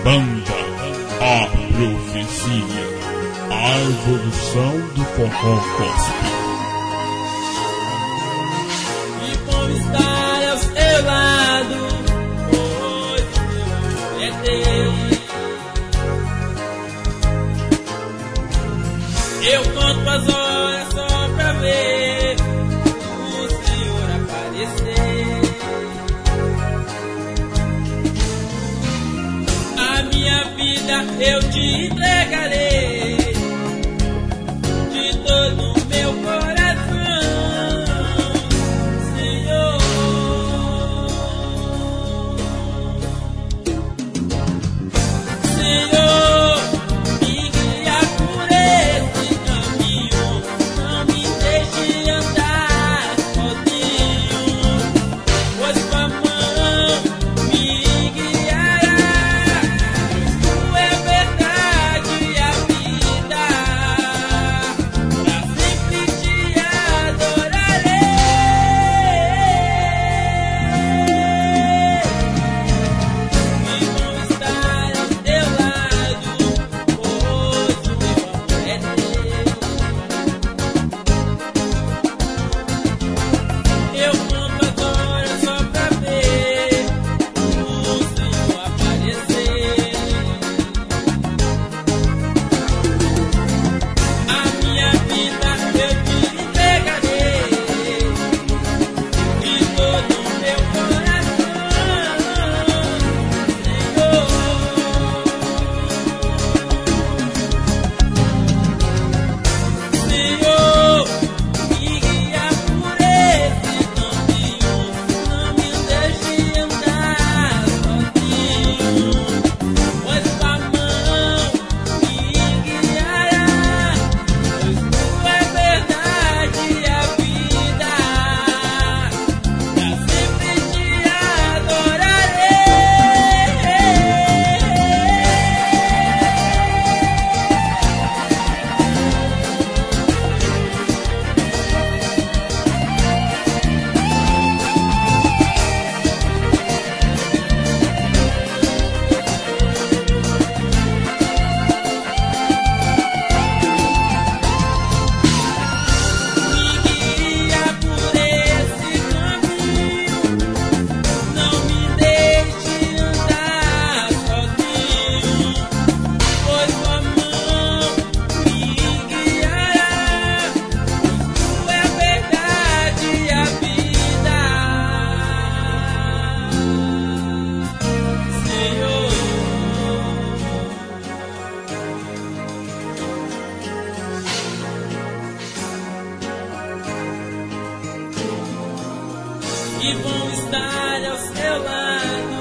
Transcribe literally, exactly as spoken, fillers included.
Banda A Profecia, a evolução do forró gospel. E bom estar ao seu lado, hoje é teu. Eu conto as horas só pra ver o Senhor aparecer. A minha vida eu te entregarei de todo o meu coração, Senhor. Senhor, me guia por esse caminho, não me deixe andar sozinho, pois com a mão me guiará. Tu é verdade e a vida, pra sempre te adorarei. E bom estar ao teu lado, pois o meu amor é teu. Eu conto as horas só pra ver o Senhor aparecer. A minha vida eu te entregarei de todo o meu coração, Senhor. Senhor, me guia por esse caminho, não me deixe andar sozinho, pois com a mão me guiará, pois tu é verdade e a vida, pra sempre te adorarei. Me guia por esse caminho, não me deixe andar sozinho, pois com a mão me guiará, tu é verdade e a vida, Senhor. E bom estar ao seu lado,